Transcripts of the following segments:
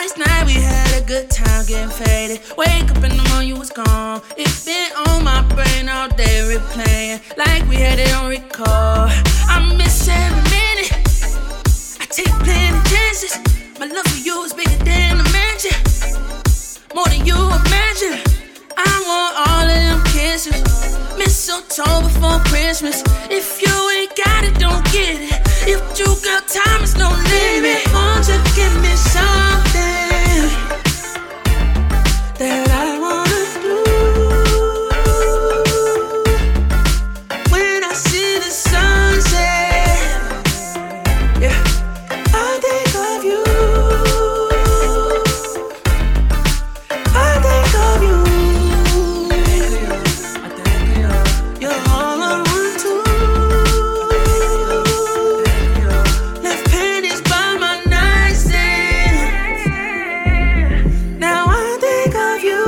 Last night we had a good time getting faded. Wake up in the morning, you was gone. It's been on my brain all day, replaying like we had it on record. I miss every minute. I take plenty chances. My love for you is bigger than a mansion, more than you imagine. I want all of them kisses. Mistletoe before Christmas. If you ain't got it, don't get it. If you got time, it's no limit. Won't you give me something that I wanna do? When I see the sunset, yeah, I think of you. I think of you. You're all I want to. Left panties by my nightstand. Now I think of you.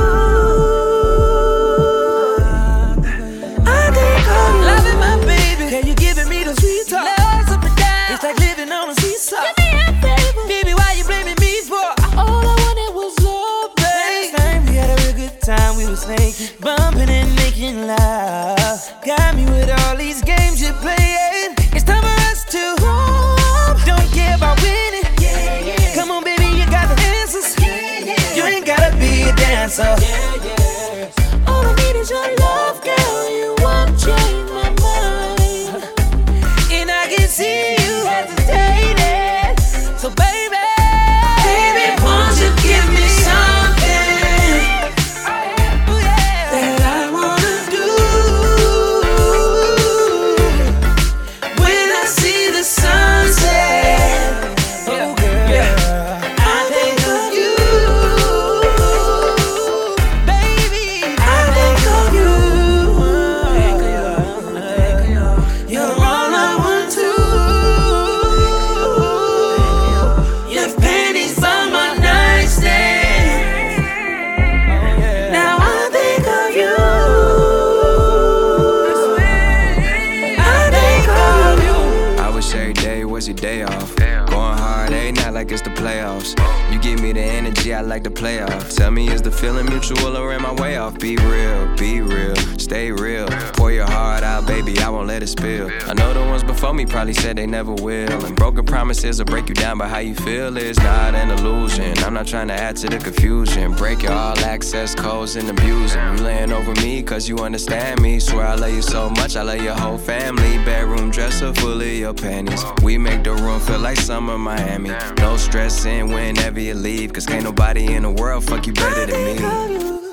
I think of you. Loving my baby, can you giving me the sweet talk? Love's up and down, it's like living on a seesaw. Give me a favor, baby, why you blaming me for? All I wanted was love, babe. Last time we had a real good time, we was naked, bumping and making love. Got me with all these games you're playing. It's time for us to don't care about winning. Come on, baby, you got the answers. You ain't gotta be a dancer. All I need is your love, girl. You won't change my mind. And I can see you hesitating. So, baby, Won't you give me something that I wanna do? When I see the sunset, oh girl, I think of you. baby, I think of you. You're all I want to. Left panties by my nightstand. Now I think of you. I think of you. I wish every day was your day off. Going hard every night like it's the playoffs. You give me the energy I like to play off. Tell me, is the feeling mutual or am I way off? Be real, stay real. Pour your heart out, baby, I won't let it spill. I know the ones before me probably said they never will. And broken promises will break you down, but how you feel is not an illusion. I'm not trying to add to the confusion. Break your all access codes and abuse them. You laying over me cause you understand me. Swear I love you so much, I love your whole family. Bedroom dresser full of your panties. We make the room feel like summer Miami. No stressing whenever you leave, cause can't nobody in the world fuck you better than me. Think of you.